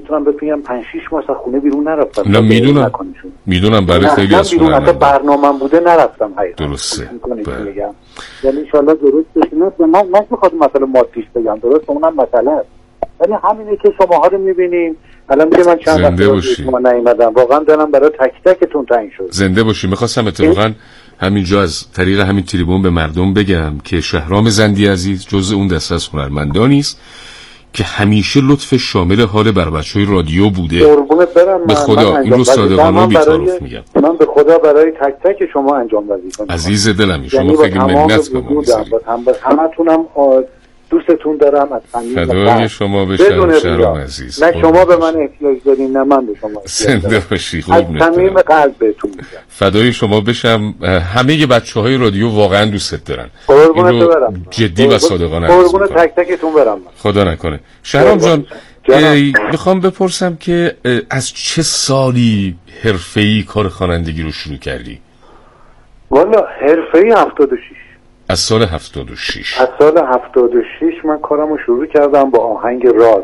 میتونم بگم 5-6 ماه از خونه بیرون نرفتم. نه میدونم برای خیلی از بیرون حتی برنامه‌ام بوده نرفتم حقیقتا. درسته. میگم یعنی ان شاءالله درست بشه. من نمیخوام مثلا مادیش بگم، درست اونم مسئله است، ولی همینه که شماها رو میبینیم. الان میگم من چند وقت شما نیومدم، واقعا دلم برای تک تکتون تنگ شد. زنده باشی. میخواستم اتفاقا همینجا از طریق همین تریبون به مردم بگم که شهرام زندی عزیز جزء اون دسته از هنرمندانی است که همیشه لطف شامل حال بر بچهای رادیو بوده. قربونت برم. به خدا این رو صادقانه و بی‌تعارف میگم. من به خدا برای تک تک شما انجام وظیفه میکنم. عزیز دلمی، شما خیلی منت به ما می‌ذارید. همتونم دوستتون دارم از صمیم. فدای شما بشم شهرام عزیز. نه شما به من احتیاج دارین نه من به شما احتیاج دارم. زنده باشی. خوب از صمیم قلب بهتون میگم. فدای شما بشم. همه بچه‌های رادیو واقعا دوستت دارن. قربونت برم. جدی و صادقانه. قربون تک تکتون برم. خدا نکنه. شهرام جان میخوام بپرسم که از چه سالی حرفه‌ای کار خوانندگی رو شروع کردی؟ والا حرفه‌ای 76. از سال 76. از سال 76 من کارمو شروع کردم با آهنگ راز.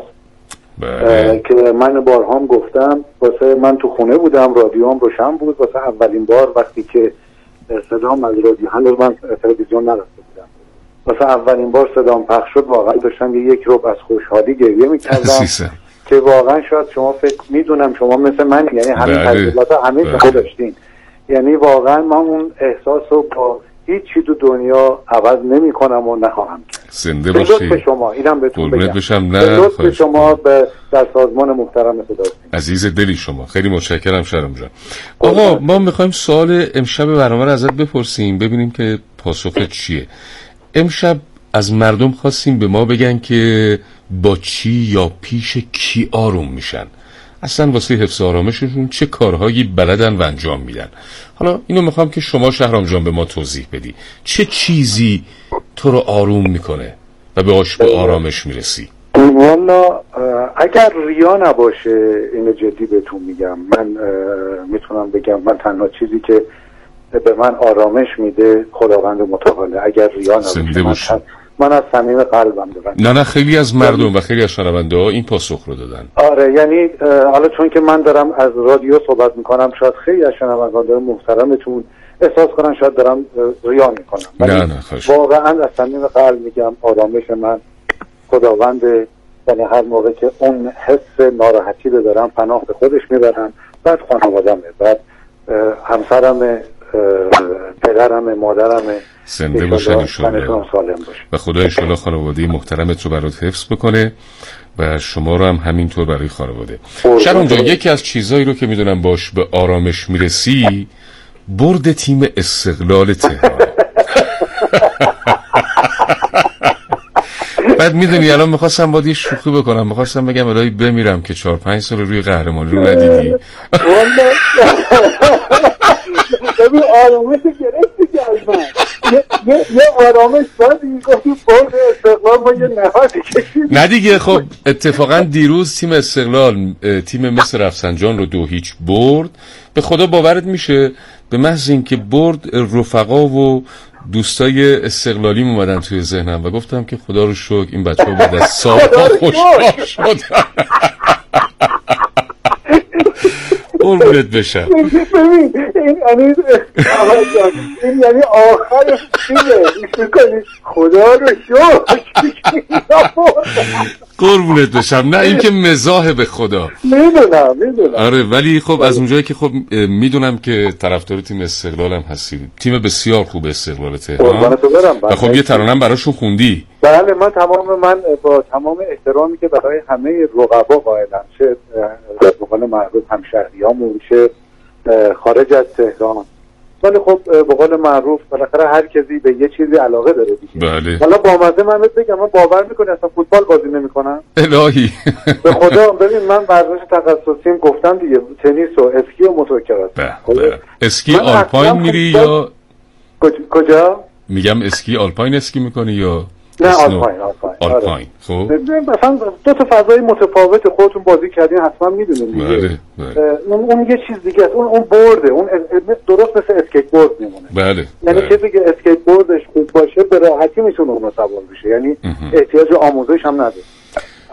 که من بارهام گفتم واسه من تو خونه بودم، رادیوام روشن بود، واسه اولین بار وقتی که صدام از رادیو، هنوز من تلویزیون نرفته بودم، واسه اولین بار صدام پخش شد، واقعا داشتم یک ربع از خوشحالی گریه می‌کردم که واقعا شاید شما فکر میدونم شما مثل من، یعنی همین تجربیات همین شما داشتین، یعنی واقعا من اون احساسو با هیچ چی تو دنیا عوض نمی کنم و نخواهم کرد. زنده باشی. لطف شما اینم بهتون بگم. لطف شما در سازمان محترم صدا. عزیز دلی شما، خیلی متشکرم شهرام جان. آقا ما میخوایم سوال امشب برنامه رو ازت بپرسیم ببینیم که پاسخت چیه. امشب از مردم خواستیم به ما بگن که با چی یا پیش کی آروم میشن، اصلا واسه حفظ آرامششون چه کارهایی بلدن و انجام میدن. حالا اینو میخوام که شما شهرام جان به ما توضیح بدی، چه چیزی تو رو آروم میکنه و به آرامش میرسی؟ والا اگر ریا نباشه، اینو جدی بهتون میگم، من میتونم بگم من تنها چیزی که به من آرامش میده خداوند متعاله. اگر ریا نباشه من از صمیم قلبم دارم. نه خیلی از مردم و خیلی از شنونده‌ها این پاسخ رو دادن. آره یعنی حالا چون که من دارم از رادیو صحبت میکنم، شاید خیلی از شنوندگان محترمتون احساس کنن شاید دارم ریا میکنم. نه خواهش. واقعا از صمیم قلب میگم آرامش من خداوند، یعنی هر موقع که اون حس ناراحتی رو دارم پناه به خودش میبرم، بعد خانواده‌مه، بعد همسرمه، پدرمه، مادرمه، زنده باشن انشالله و خدا انشالله خانواده محترمت رو برات حفظ بکنه و شما رو هم همینطور برای خانواده. شهرام جان یکی از چیزایی رو که میدونم باش به آرامش میرسی برد تیم استقلال تهران. بعد میدونی الان میخواستم باید یه شوخی بکنم، میخواستم بگم الهی بمیرم که 4-5 سال روی قهرمانی رو ندیدی. ببین آرامش گرفتی که از من یه آرامش باید این گفتی برد استقلال با یه نفسی کشید. نه دیگه خب اتفاقا دیروز تیم استقلال تیم مصر رفسنجان رو 2-0 برد. به خدا باورت میشه به محض اینکه برد رفقا و دوستای استقلالی اومدن توی ذهنم و گفتم که خدا رو شکر این بچه‌ها بعد از سال‌ها خوشحال شدن. قربونت بشم. ببین این یعنی آخر فیلمه خدا رو شکر. قربونت بشم. نه این که مزاح به خدا. میدونم. آره ولی خب از اونجایی که خب میدونم که طرفدار تیم استقلال هم هستی، تیم بسیار خوب استقلال تهران و خب یه ترانه براشون خوندی. بله من با تمام احترامی که برای همه رقبا قائلم، چه به قول معروف همشهریامون چه خارج از تهران، ولی خب به قول معروف بالاخره هر کسی به یه چیزی علاقه داره دیگه. بله. حالا با مزه من بگم من باور میکنی اصلا فوتبال بازی نمیکنم؟ الهی به خدا. ببین من ورزش تخصصیم گفتم دیگه، تنیس و اسکی و موتورکراس. اسکی آلپاین میری یا کجا؟ میگم اسکی آلپاین اسکی میکنی یا نه آلپاین. خب مثلا دو تا فضای متفاوت خودتون بازی کردین حتما میدونین دیگه. اون یه چیز دیگه است، اون برده، اون درست مثل اسکیت بورد میمونه. بله. یعنی کسی که اسکیت بوردش خوب باشه به راحتی میتونه اون رو سوار بشه، یعنی احتیاج آموزش هم نداره.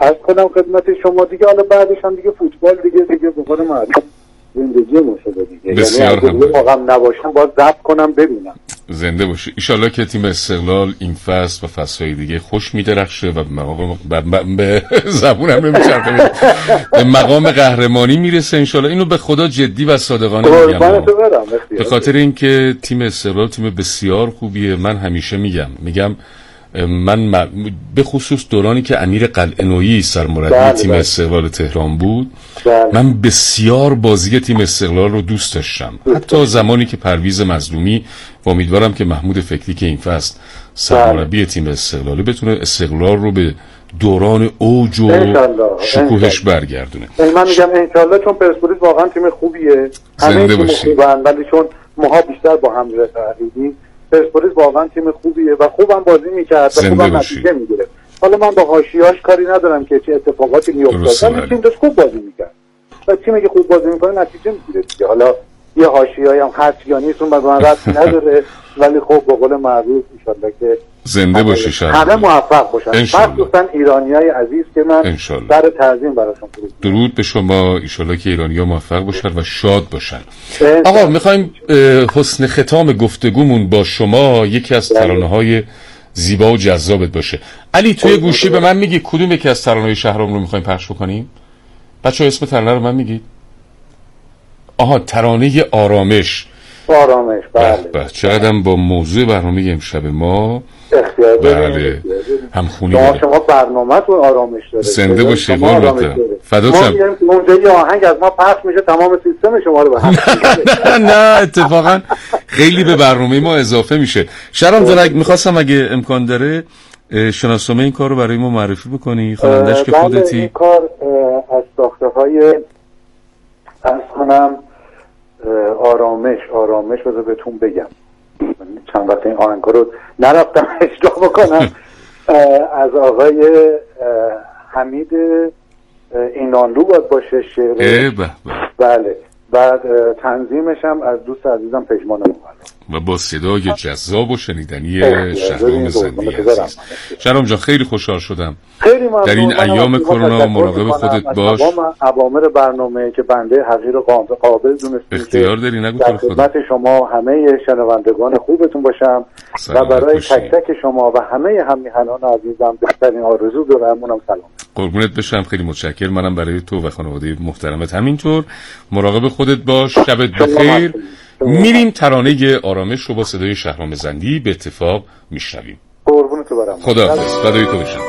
عرض کنم خدمت شما دیگه، حالا بعدش هم دیگه فوتبال دیگه به قول معروف زندگی مشابه دیگه، بسیار یعنی اگه واقعا نباشم باید ضبط کنم ببینم. زنده باشی ان شاءالله که تیم استقلال این فصل و فصل‌های دیگه خوش می‌درخشه و به زبونم نمی‌چرخه به مقام قهرمانی میرسه ان شاءالله. اینو به خدا جدی و صادقانه میگم، به خاطر اینکه تیم استقلال تیم بسیار خوبیه. من همیشه میگم من به خصوص دورانی که امیر قلعه‌نویی سرمربی تیم استقلال تهران بود من بسیار بازی تیم استقلال رو دوست داشتم، حتی زمانی که پرویز مظلومی و امیدوارم که محمود فکری که این فصل سرمربی تیم استقلالی بتونه استقلال رو به دوران اوج و شکوهش برگردونه. من میگم انشالله، چون پرسپولیس واقعا تیم خوبیه، همه تیم خوبن، ولی چون ماها بیشتر با هم رسیدیم، پرسپولیس واقعا تیم خوبیه و خوبم بازی میکرد و خوبم نتیجه میگیره. حالا من با حاشیه‌اش کاری ندارم که چه اتفاقاتی میافتاد، ولی تیم داشت خوب بازی میکرد و تیمی که خوب بازی میکنه نتیجه میگیره دیگه. حالا یه حاشیه‌ای هم هست یا نیست اون به من ربطی نداره، ولی خب به قول معروف ان شاءالله که زنده باشی شهر همه موفق باشن، مخصوصا ایرانیای عزیز که من در تعظیم براشون درود به شما. ان شاءالله که ایرانی‌ها موفق باشن و شاد باشن. آقا می‌خوایم حسن ختام گفتگومون با شما یکی از ترانه‌های زیبا و جذابت باشه. علی توی گوشی به من میگی کدوم یکی از ترانه‌های شهرام رو می‌خوایم پخش بکنیم؟ بچه‌ها اسم ترانه رو من میگید؟ آها، ترانه آرامش. بله. چقدرم با موضوع برنامه امشب ما بله همخونی داره. شما برنامه تو آرامش داره. زنده باشی قربونت. فداتم. اونجا یه آهنگ از ما پخش میشه تمام سیستم شما رو به هم نه اتفاقا خیلی به برنامه ما اضافه میشه. شهرام جان میخواستم اگه امکان داره شناسنامه این کار رو برای ما معرفی بکنی، خواننده‌اش که خودتی. این کار از ساخته‌های آرامش بذار بهتون بگم، چند وقت این آهنگ رو نرفتم اجرا بکنم. از آقای حمید اینانلو باید باشه شعر. بله. بعد تنظیمش هم از دوست عزیزم پژمان مولان و با صدای جذاب و شنیدنی شهرام زندی عزیز. شهرام جان خیلی خوشحال شدم. خیلی ممنون. در این ایام کرونا مراقب خودت باش. اوامر برنامه که بنده حقیر قابل دونستم اختیار داری، نگو تو خدا. خدمت شما همه شنوندگان خوبتون باشم و برای تک تک شما و همه همیهنان عزیزم بهترین آرزو دارم. اونم سلام. قربونت بشم، خیلی متشکرم. منم برای تو و خانواده محترمت همینطور. مراقب خودت باش. شبت بخیر. میریم ترانه آرامش رو با صدای شهرام زندی به اتفاق میشنویم. قربونت برم. خداحافظ. فدای تو بشم.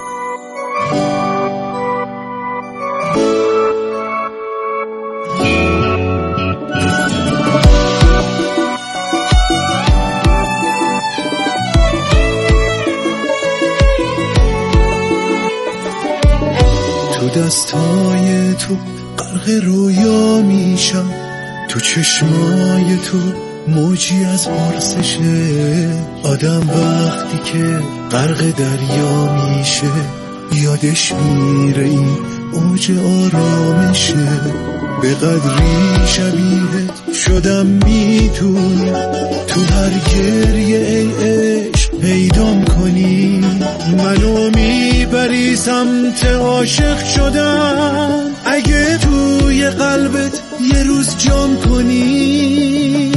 تو دستای تو غرق رویا میشم، تو چشمای تو موجی از پرسشه. آدم وقتی که غرق دریا میشه یادش میره این اوج آرامشه. به قدری شبیهت شدم میتونی تو هر گریه ای عشق پیدام کنی. منو میبری سمت عاشق شدن، اگه توی قلبت یه روز جام کنی.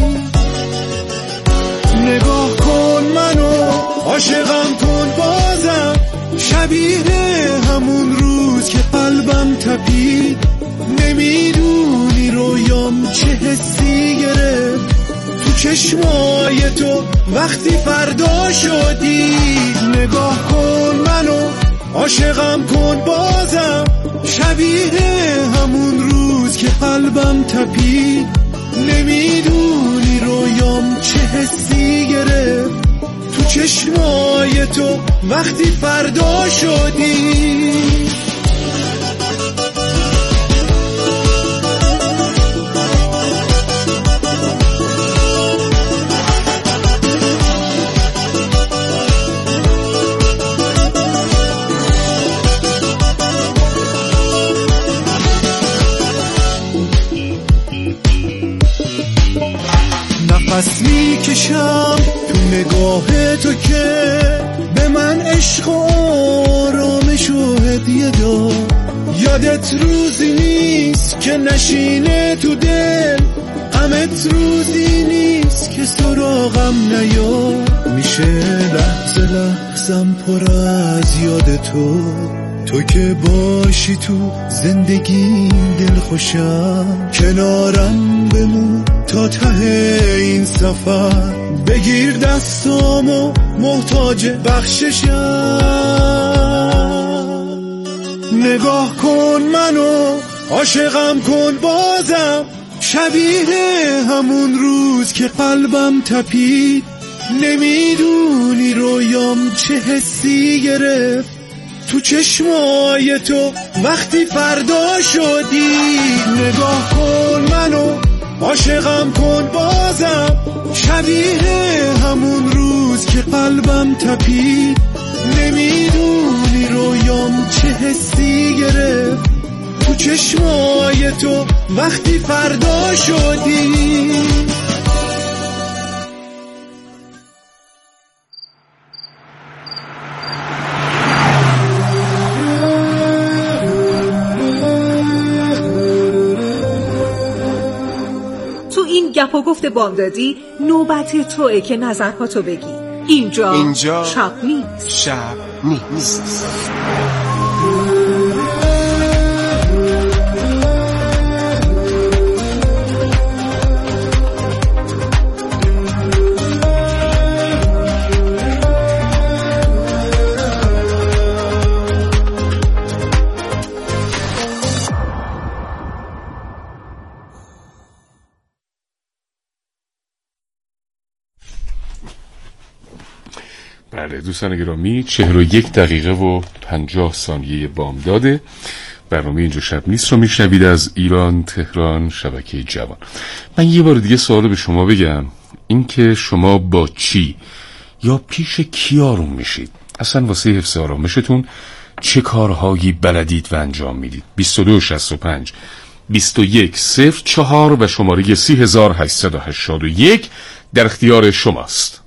نگاه کن منو، عاشقم کن بازم، شبیه همون روز که قلبم تپید. نمیدونی رویام چه حسی گرفت تو چشمای تو وقتی فردا شدی. نگاه کن منو، عاشقم کن بازم، شبیه همون روز که قلبم تپید. نمیدونی رویام چه حسی گرفت تو چشمای تو وقتی فردا شدی. نفس میکشم تو نگاه تو که به من عشق و آرامش و هدیه گریه دار. یادت روزی نیست که نشینه تو دل، غمت روزی نیست که سراغم نیاد. میشه لحظه لحظم پر از یاد تو که باشی تو زندگی دل خوشم. کنارم بمون تا ته این سفر، بگیر دستامو محتاج بخششم. نگاه کن منو، عاشقم کن بازم، شبیه همون روز که قلبم تپید. نمیدونی رویام چه حسی گرفت تو چشمای تو وقتی فردا شدی. نگاه کن منو، عاشقم کن بازم، شبیه همون روز که قلبم تپید. نمیدونی رویام چه حسی گرفت تو چشمای تو وقتی فردا شدی. تو این گپ و گفت بامدادی نوبت توئه که نظرهاتو بگی. اینجا شب نیست. بله دوستان گرامی، 41 دقیقه و 50 ثانیه بامداده. برنامه اینجا شب نیست رو میشنوید از ایران تهران شبکه جوان. من یه بار دیگه سوالو به شما بگم، این که شما با چی یا پیش کی آروم میشید؟ اصلا واسه حفظ آرامشتون چه کارهایی بلدید و انجام میدید؟ 2265 2104 و شماره 3881 در اختیار شماست.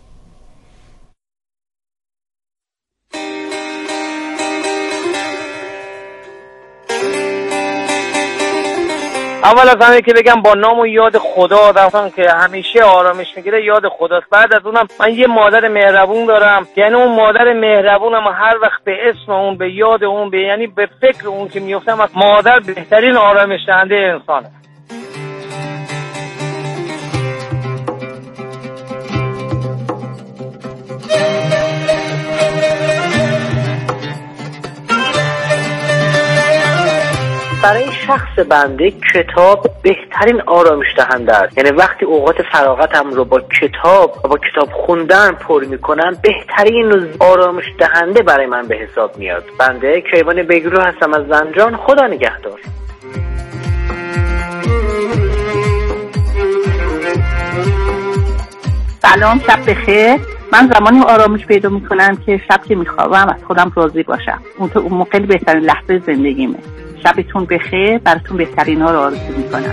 اول از همه که بگم با نام و یاد خدا آدم که همیشه آرامش میگیره یاد خداست. بعد از اونم من یه مادر مهربون دارم، یعنی اون مادر مهربونم هر وقت به اسم اون، به یاد اون، یعنی به فکر اون که میفتم، از مادر بهترین آرامش دهنده انسانه. برای شخص بنده کتاب بهترین آرامش دهنده است. یعنی وقتی اوقات فراغتم رو با کتاب خوندن پر میکنم، بهترین آرامش دهنده برای من به حساب میاد. بنده کیوان بیگرو هستم از زنجان. خدا نگهدار. سلام، شب بخیر. من زمانی آرامش پیدا میکنم که شب که میخوابم از خودم راضی باشم. اون موقع بهترین لحظه زندگیمه. شبتون بخیر، براتون بهترین ها رو آرزو میکنم.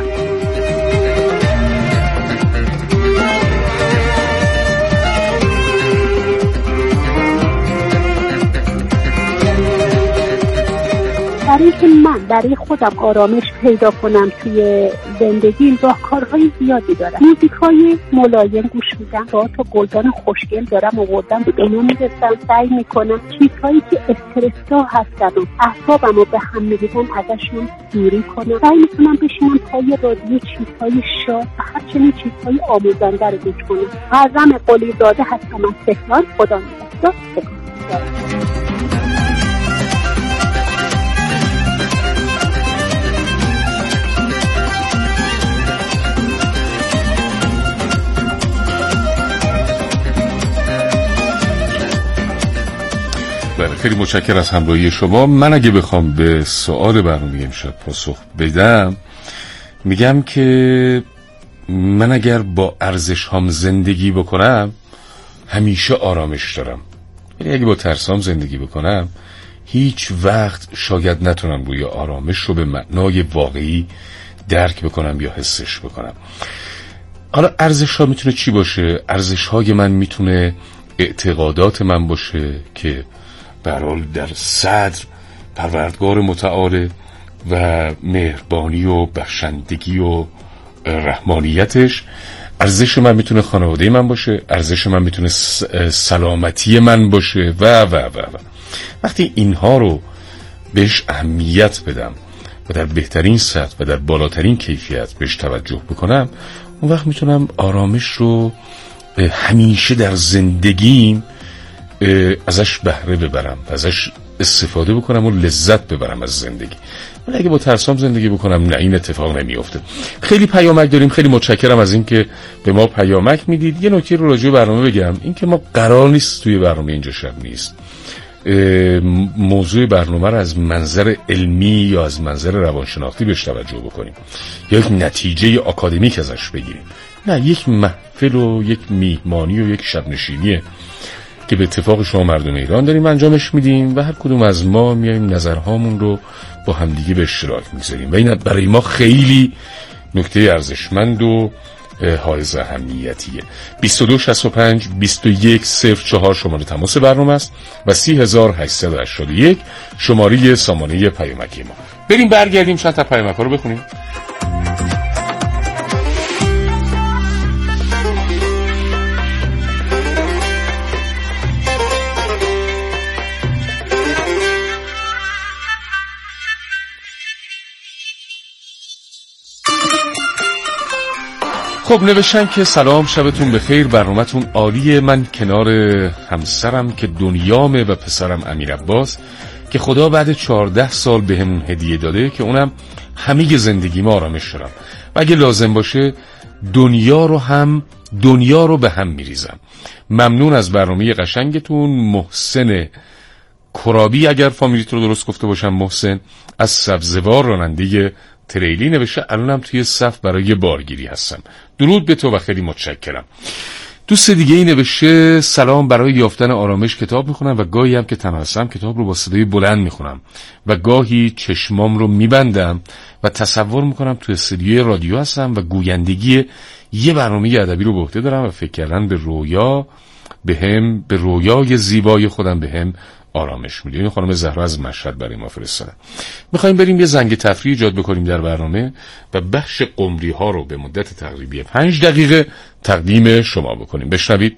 برای که من برای خودم آرامش پیدا کنم توی زندگی، راهکارهای زیادی دارم. موزیکای ملایم گوش میدم، با تا گلدان خوشگل دارم آوردم به اینا میرسم، سعی میکنم چیزهایی که استرس‌زا هستن و اعصابم رو به هم میریزن ازشون دوری کنم. سعی میکنم بشینم پای رادیو چیزهای شاد و همچنین چیزهای آموزنده رو گوش کنم. معظم قلیزاده هستم از تهران. خدا نگهدار. خیلی متشکرم از همراهی شما. من اگه بخوام به سوال برنامه امشب پاسخ بدم، میگم که من اگر با ارزش هام زندگی بکنم همیشه آرامش دارم. یعنی اگه با ترسام زندگی بکنم هیچ وقت شاید نتونم روی آرامش رو به معنای واقعی درک بکنم یا حسش بکنم. حالا ارزش ها میتونه چی باشه؟ ارزش های من میتونه اعتقادات من باشه که به هر حال در صدر پروردگار متعال و مهربانی و بخشندگی و رحمانیتش. ارزش من میتونه خانواده من باشه، ارزش من میتونه سلامتی من باشه و وقتی اینها رو بهش اهمیت بدم و در بهترین سطح و در بالاترین کیفیت بهش توجه بکنم، اون وقت میتونم آرامش رو همیشه در زندگیم ازش بهره ببرم، ازش استفاده بکنم و لذت ببرم از زندگی. ولی اگه با ترسام زندگی بکنم، نه، این اتفاق نمیفته. خیلی پیامک داریم، خیلی متشکرم از این که به ما پیامک میدید. یه نکته رو راجع به برنامه بگم، این که ما قرار نیست توی برنامه اینجا شب نیست موضوع برنامه رو از منظر علمی یا از منظر روانشناختی بهش توجه بکنیم یا یک نتیجه آکادمیک ازش بگیریم. نه، یک محفل و یک میهمانی و یک شب نشینیه که به اتفاق شما مردم ایران داریم انجامش میدیم و هر کدوم از ما میایم نظرهامون رو با همدیگه به اشتراک میذاریم و این برای ما خیلی نکته ارزشمند و حائز اهمیتیه. 2265 2104 شماره تماس برنامه است و 3881 شماره سامانه پیامکی ما. بریم برگردیم چند تا پیامک ها رو بخونیم. خب نوشتن که سلام، شبتون بخیر، برنامه‌تون عالیه. من کنار همسرم که دنیامه و پسرم امیر عباس که خدا بعد 14 سال بهمون هدیه داده که اونم همه زندگی ما آرامش دارم و اگه لازم باشه دنیا رو به هم میریزم. ممنون از برنامه قشنگتون. محسن کرابی، اگر فامیلیت رو درست گفته باشم، محسن از سبزوار، راننده تریلی، نوشته الانم توی صف برای بارگیری هستم. درود به تو و خیلی متشکرم. دوست دیگه ای نوشته سلام، برای یافتن آرامش کتاب میخونم و گاهی هم که تنها هستم کتاب رو با صدای بلند میخونم و گاهی چشمام رو میبندم و تصور میکنم توی استودیوی رادیو هستم و گویندگی یه برنامه ادبی رو به عهده دارم و فکر کردن به رویای زیبای خودم بهم آرامش میده. این خانم زهرا از مشهد برای ما فرستادن. میخوایم بریم یه زنگ تفریح ایجاد بکنیم در برنامه و بخش قمری ها رو به مدت تقریبی 5 دقیقه تقدیم شما بکنیم. بشنوید.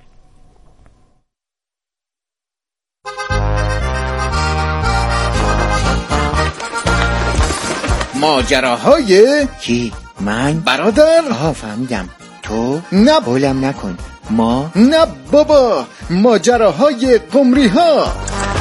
ماجراهای کی؟ من؟ برادر؟ آها فهمیدم. تو؟ نه بولم نکن. ما؟ نه بابا، ماجراهای قمری ها.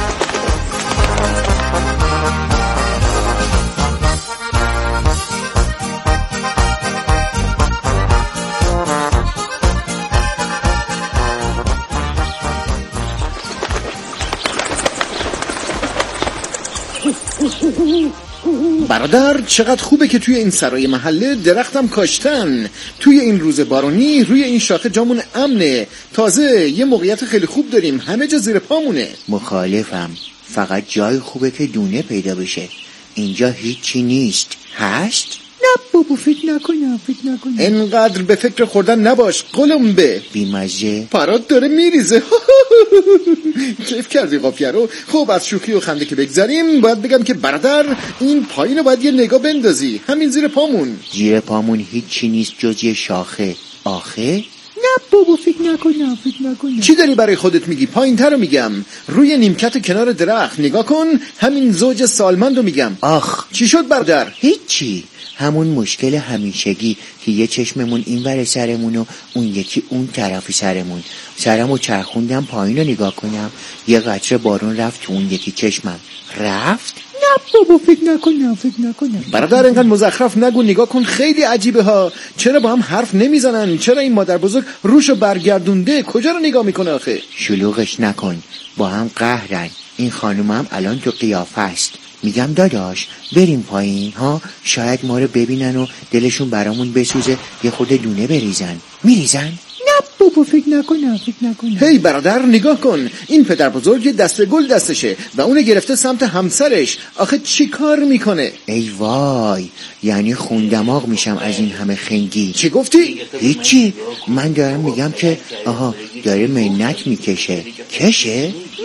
برادر، چقدر خوبه که توی این سرای محله درختم کاشتن. توی این روز بارونی روی این شاخه جامون امنه. تازه یه موقعیت خیلی خوب داریم، همه جا زیر پامونه. مخالفم، فقط جای خوبه که دونه پیدا بشه. اینجا هیچی نیست. هست؟ نه بابا، فکر نکنم. انقدر به فکر خوردن نباش قلمبه. بیمزه پرات داره میریزه. کیف کردی قافیه رو. خب از شوخی و خنده که بگذاریم، باید بگم که برادر این پایین رو باید یه نگاه بندازی. همین زیر پامون هیچی نیست جز یه شاخه. آخه؟ نه بابا، فکر نکنم. چی داری برای خودت میگی؟ پایین تر رو میگم. روی نیمکت کنار درخت نگاه کن. همین زوج سالمند رو میگم. آخ، چی شد برادر؟ هیچی، همون مشکل همیشگی که یه چشممون این ور سرمون و اون یکی اون طرف سرمو چرخوندم پایین رو نگاه کنم، یه قطره بارون رفت تو اون یکی چشمم. رفت؟ نه بابا، فکر نکنم. برادر اینقدر مزخرف نگو، نگاه کن خیلی عجیبه ها. چرا با هم حرف نمیزنن؟ چرا این مادر بزرگ روشو برگردونده؟ کجا رو نگاه میکنه آخه؟ شلوغش نکن، با هم قهرن. این خانوم هم الان تو قیافه است. میگم داداش بریم پایین ها، شاید ما رو ببینن و دلشون برامون بسوزه، یه خورده دونه بریزن. میریزن؟ نه بابا، فکر نکنم. هی برادر نگاه کن، این پدر بزرگ دست گل دستشه و اونه گرفته سمت همسرش. آخه چی کار میکنه؟ ای وای، یعنی خوندماغ میشم از این همه خنگی. چی گفتی؟ هیچی، من دارم میگم که آها داره منت میکشه. کشه؟ نه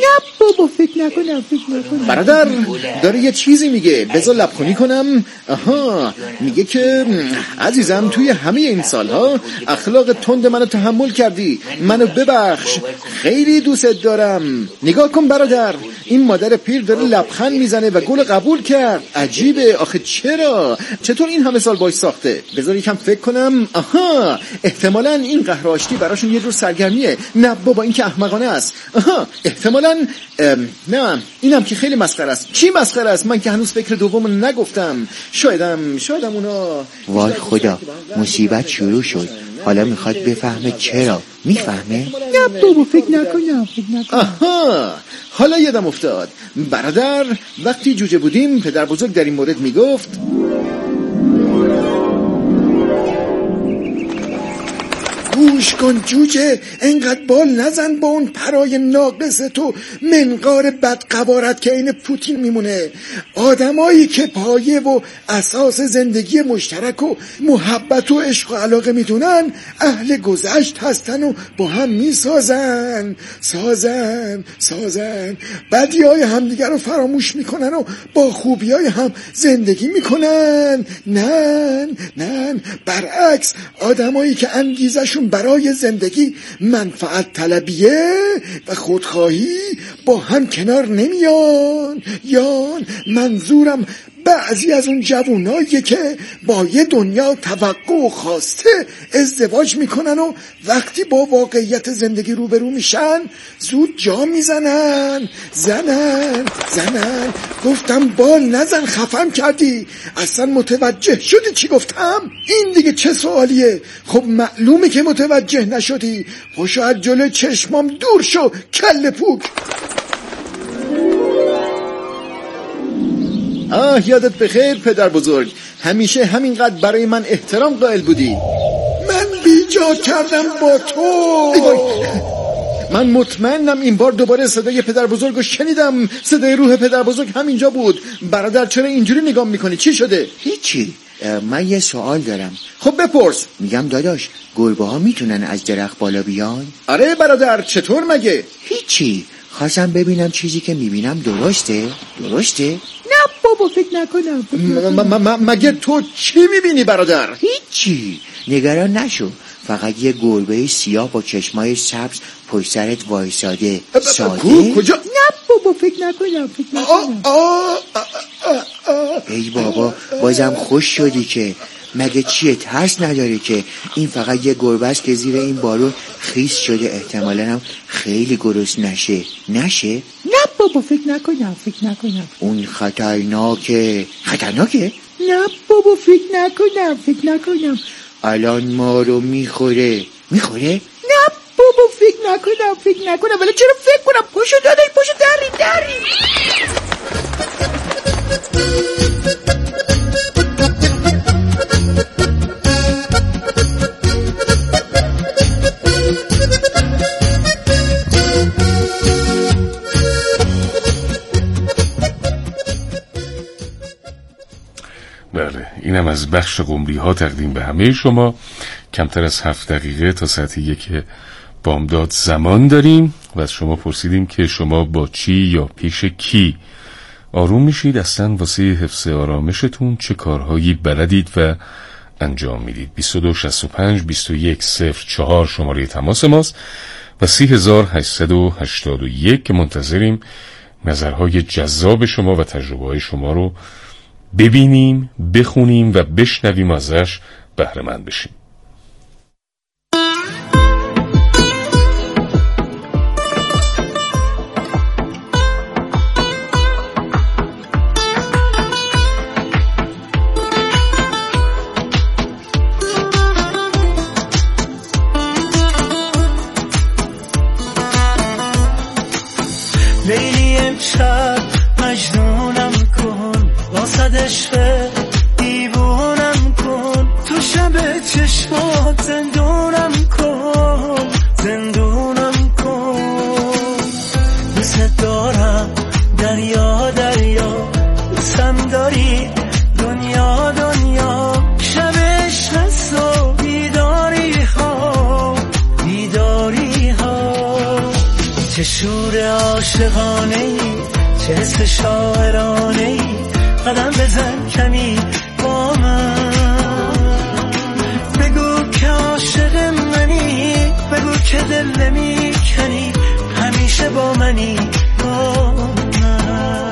بابا فکر نکنم. برادر داره یه چیزی میگه، بذار لبخونی کنم. آها، میگه که عزیزم توی همه این سالها اخلاق تند منو تحمل کردی، منو ببخش، خیلی دوست دارم. نگاه کن برادر، این مادر پیر داره لبخند میزنه و گل قبول کرد. عجیبه آخه، چطور این همه سال باش ساخته؟ بذار یکم فکر کنم. آها، احتمالاً این قهر آشتی براشون یه جور سرگرمیه. نه بابا، این که احمقانه است. آها، احتمالاً نه، اینم که خیلی مسخره است. چی مسخره است؟ من که هنوز فکر دومو نگفتم. شایدم اونا. وای خدا، مصیبت شروع شد. حالا میخواد بفهمه چرا. میفهمه؟ نه بابا فکر نکنم. آها، حالا یادم افتاد. برادر وقتی جوجه بودیم پدر بزرگ در این مورد میگفت گوش کن جوجه، انقدر بال نزن با اون پرای ناقص تو، منقار بدقوارت که این پوتین میمونه. آدمایی که پایه و اساس زندگی مشترک و محبت و عشق و علاقه میدونن اهل گذشت هستن و با هم میسازن، بدیای همدیگر رو فراموش میکنن و با خوبیای هم زندگی میکنن. نه برعکس، آدمایی که انگیزشون برای زندگی منفعت طلبیه و خودخواهی با هم کنار نمیان. منظورم بعضی از اون جوونایی که با یه دنیا توقع و خواسته ازدواج میکنن و وقتی با واقعیت زندگی روبرو میشن زود جا میزنن. زنن. گفتم بال نزن، خفم کردی. اصلا متوجه شدی چی گفتم؟ این دیگه چه سوالیه؟ خب معلومه که متوجه نشدی. پاشو از جلوی چشمام دور شو کله پوک. یادت بخیر پدر بزرگ، همیشه همینقدر برای من احترام قائل بودی. من بیجا کردم با تو. من مطمئنم این بار دوباره صدای پدر بزرگ رو شنیدم. صدای روح پدر بزرگ همینجا بود. برادر چرا اینجوری نگاه میکنی؟ چی شده؟ هیچی، من یه سوال دارم. خب بپرس. میگم داداش، گربه ها میتونن از درخت بالا بیان؟ آره برادر، چطور مگه؟ هیچی، خواستم ببینم چیزی که میبینم درسته؟ نه بابا فکر نکنم. مگه تو چی میبینی برادر؟ هیچی، نگران نشو. فقط یه گربه سیاه با چشمای سبز پشت سرت وایساده. ساده؟ کجا؟ نه بابا فکر نکنم. ای بابا، بازم خوش شدی که. مگه چیه، ترس نداره که؟ این فقط یه گربه است که زیر این بارون خیس شده، احتمالاً هم خیلی گرسنه نشه؟ نه بابا فکر نکنم. اون خطرناکه؟ نه بابا فکر نکنم. الان ما رو میخوره؟ نه بابا فکر نکنم. ولی چرا فکر کنم؟ پاشو داداش، پاشو دری. بله، اینم از بخش قمری ها تقدیم به همه شما. کمتر از 7 دقیقه تا ساعت 1 بامداد زمان داریم و از شما پرسیدیم که شما با چی یا پیش کی آروم میشید. اصلا واسه حفظ آرامشتون چه کارهایی بلدید و انجام میدید؟ 2265 2104 شماره تماس ماست و 30881 که منتظریم نظرهای جذاب شما و تجربه های شما رو ببینیم، بخونیم و بشنویم، ازش بهره مند بشیم. لیلی امشب مجنونم کن، واسد عشق دیوونم کن، تو شب چشمات زندونم کن، دوست دارم دریا دوستم داری دنیا شب عشق و بیداری ها شور عاشقانه‌ای، چه حس شاعرانه‌ای، قدم بزن کمی با من. بگو که عاشق منی، بگو که دل نمی‌کنی، همیشه با منی، با من.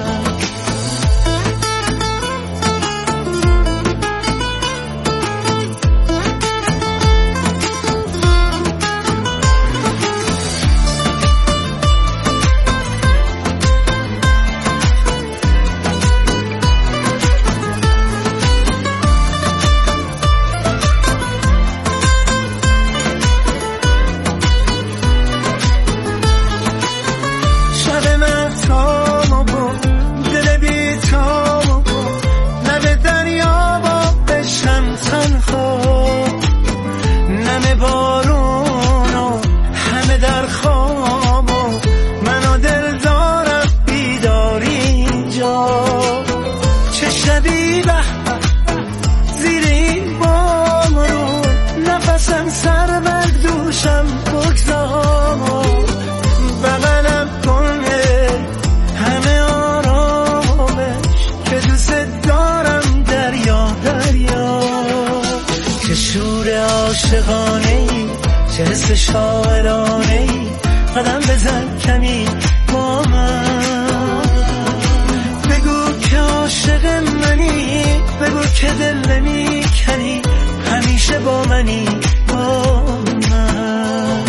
عاشقانه‌ای، چه حس شاعرانه‌ای، قدم بزن کمی با من. بگو که عاشق منی، بگو که دل نمی‌کنی، همیشه با منی، با من.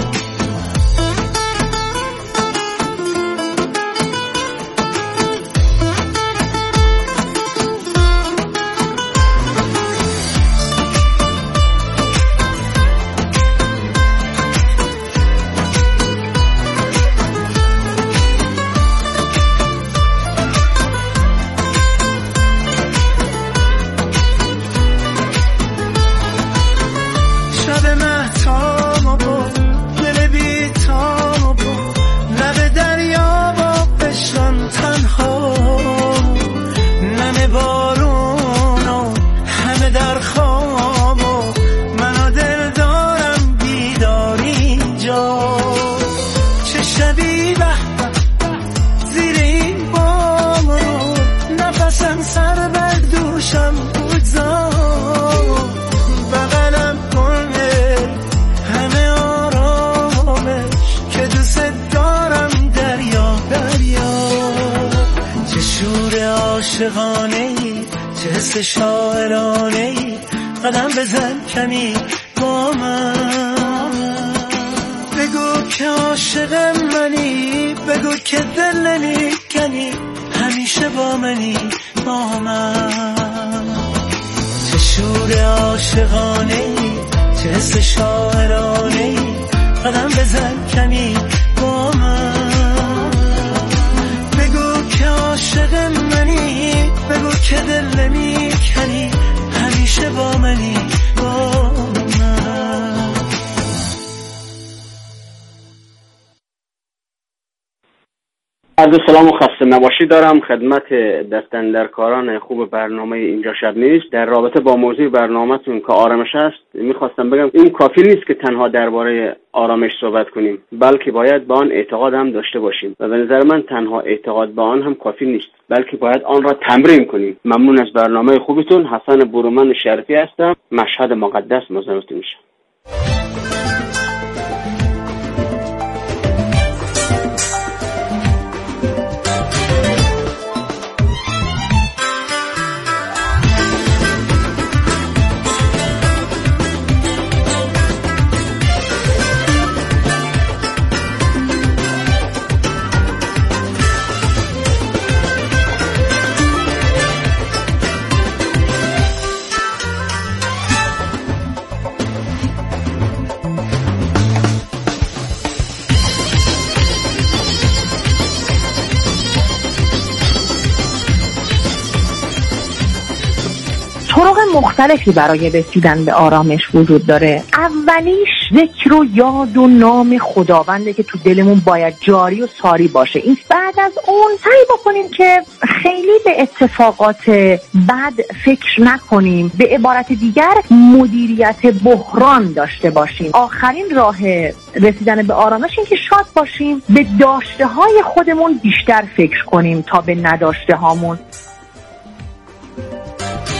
عاشقانه‌ای، چه حس شاعرانه‌ای، قدم بزن کمی با من. بگو که عاشق منی، بگو که دل نمی‌کنی، همیشه با منی، با من. چه شور عاشقانه‌ای، چه حس شاعرانه‌ای، قدم بزن کمی با من. بگو که عاشق منی، بگو که دل نمی‌کنی، همیشه با منی، با من. عرض سلام و خسته نباشی دارم خدمت دستاندرکاران خوب برنامه اینجا شب نیست. در رابطه با موضوع برنامه‌تون که آرامش است، میخواستم بگم این کافی نیست که تنها درباره آرامش صحبت کنیم، بلکه باید به آن اعتقاد هم داشته باشیم و به نظر من تنها اعتقاد به آن هم کافی نیست، بلکه باید آن را تمرین کنیم. ممنون از برنامه خوبتون. حسن برومند شریفی هستم، مشهد مقدس، مزاحمتون میشم. مختلفی برای رسیدن به آرامش وجود داره. اولیش ذکر و یاد و نام خداونده که تو دلمون باید جاری و ساری باشه. این بعد از اون سعی بکنیم که خیلی به اتفاقات بد فکر نکنیم، به عبارت دیگر مدیریت بحران داشته باشیم. آخرین راه رسیدن به آرامش این که شاد باشیم، به داشته های خودمون بیشتر فکر کنیم تا به نداشته هامون.